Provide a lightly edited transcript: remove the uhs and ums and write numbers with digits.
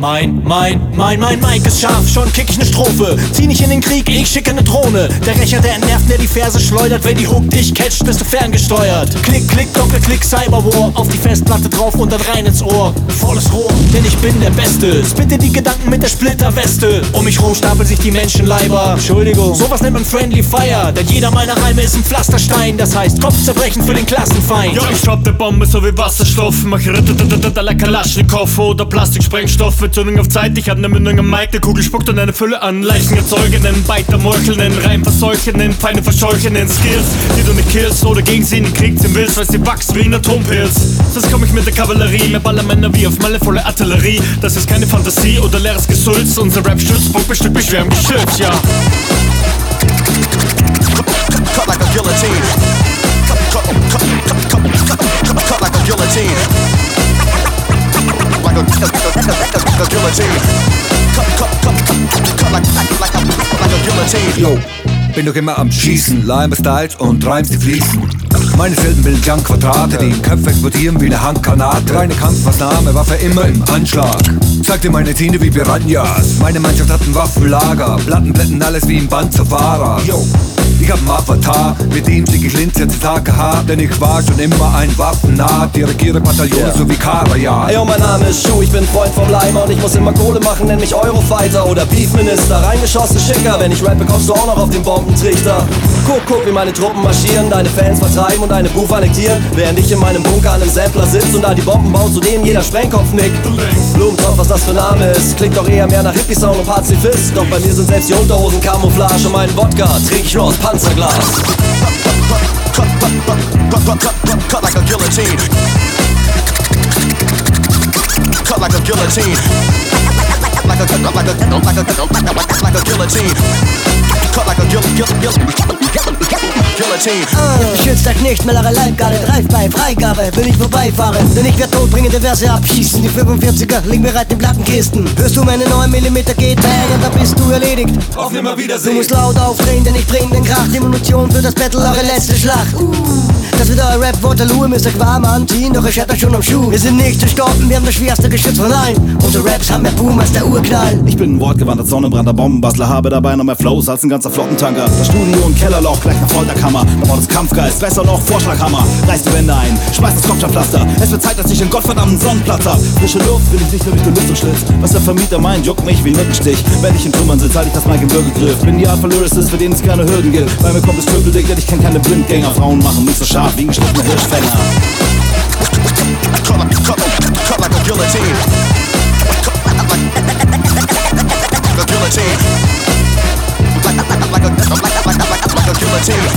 Mein Mic ist scharf, schon kick ich ne Strophe. Zieh nicht in den Krieg, ich schicke ne Drohne. Der Rächer, der entnervt, der die Verse schleudert. Wenn die Hook dich catcht, bist du ferngesteuert. Klick, klick, Doppelklick, Cyberwar. Auf die Festplatte drauf und dann rein ins Ohr. Volles Rohr, denn ich bin der Beste. Spitte die Gedanken mit der Splitterweste. Um mich rum stapeln sich die Menschenleiber. Entschuldigung, sowas nennt man Friendly Fire. Denn jeder meiner Reime ist ein Pflasterstein. Das heißt Kopfzerbrechen für den Klassenfeind. Ja, ich droppe Bombe so wie Wasserstoff. Mach like Kalaschnikow oder Plastiksprengstoff. Zündung auf Zeit, ich hab ne Mündung am Mic. Der Kugel spuckt und eine Fülle an Leichen erzeugenden, Beiter meuchelnden, Reim verseuchenden, Feinde verscheuchenden Skills, die du nicht killst oder gegen sie in den Krieg ziehen willst, weil sie wachsen wie ein Atompilz. Sonst komm ich mit der Kavallerie, mehr Ballermänner wie auf Malle volle Artillerie. Das ist keine Fantasie oder leeres Gesülz, unser Rap-Stützpunkt bestückt mich schwer im Geschütz, ja. Cut like a guillotine. Cut like a guillotine. Like a guillotine. Cut like a guillotine. Yo, bin doch immer am Schießen, Lime Styles und Rhymes, die fließen. Meine Silben bilden Junk-Quadrate, die im Köpfe explodieren wie eine Handgranate. Reine Kampfmaßnahme, Waffe immer im Anschlag. Sag dir meine Ziele wie Piranhas. Meine Mannschaft hat ein Waffenlager. Plattenblätten, alles wie ein Band zur Fahrer. Yo, ich hab 'n Avatar, mit dem flieg ich Linz jetzt ins AKH. Denn ich war schon immer ein Waffennah, dirigiere Bataillone so wie Karajan. Ey, mein Name ist Schuh, ich bin Freund vom Leimer und ich muss immer Kohle machen, nenn mich Eurofighter oder Beefminister. Reingeschossen schicker, wenn ich rappe, kommst du auch noch auf den Bombentrichter. Guck, wie meine Truppen marschieren, deine Fans vertreiben und deine Buch annektieren. Während ich in meinem Bunker an einem Sampler sitz und da die Bomben baut, zu denen jeder Sprengkopf nickt. Blumentopf, was das für Name ist, klingt doch eher mehr nach Hippie-Sound und Pazifist. Doch bei mir sind selbst die Unterhosen Camouflage und meinen Wodka trink ich nur aus Panzerglas. Cut like a guillotine. Cut like a guillotine. Like a guillotine. Cut like a guillotine. Beschützter Knecht, Mellerei Leibgarde, greif bei Freigabe, will ich vorbeifahre. Denn ich werd todbringende Verse abschießen, die 45er liegen bereit in Plattenkisten. Hörst du meine 9 mm geht bang und dann bist du erledigt. Auf Nimmerwiedersehen. Du musst laut aufdrehen, denn ich bring den Krach, die Munition für das Battle, eure letzte Schlacht. Das wird euer Rap Waterloo, Mr. Quam anziehen, doch ihr schettert schon am Schuh. Wir sind nicht gestorben, wir haben das schwerste Geschütz von allen. Unsere Raps haben mehr Boom als der Urknall. Ich bin ein wortgewandter Sonnenbrandter Bombenbastler, habe dabei noch mehr Flows als ein ganzer Flottentanker. Das Studio und Kellerloch, gleich nach Folterkammer. Da war das Kampfgeist, besser noch Vorschlaghammer. Reiß die Wände ein, schmeiß das Kopfsteinpflaster. Es wird Zeit, dass ich den gottverdammten Sonnenplatz hab. Frische Luft will ich nicht nur durch den Lüftungsschlitz. Was der Vermieter meint, juckt mich wie ein Mückenstich. Wenn ich in Trümmern sitze, halt ich das Mic im Würgegriff. Bin die Art von Lyricist, für den es keine Hürden gibt. Bei mir kommt es Triple Dick, denn ich kenn keine Blindgänger. Frauen machen mich so scharf wie ein geschnittener Hirschfänger. Cut like a guillotine. Like a guillotine.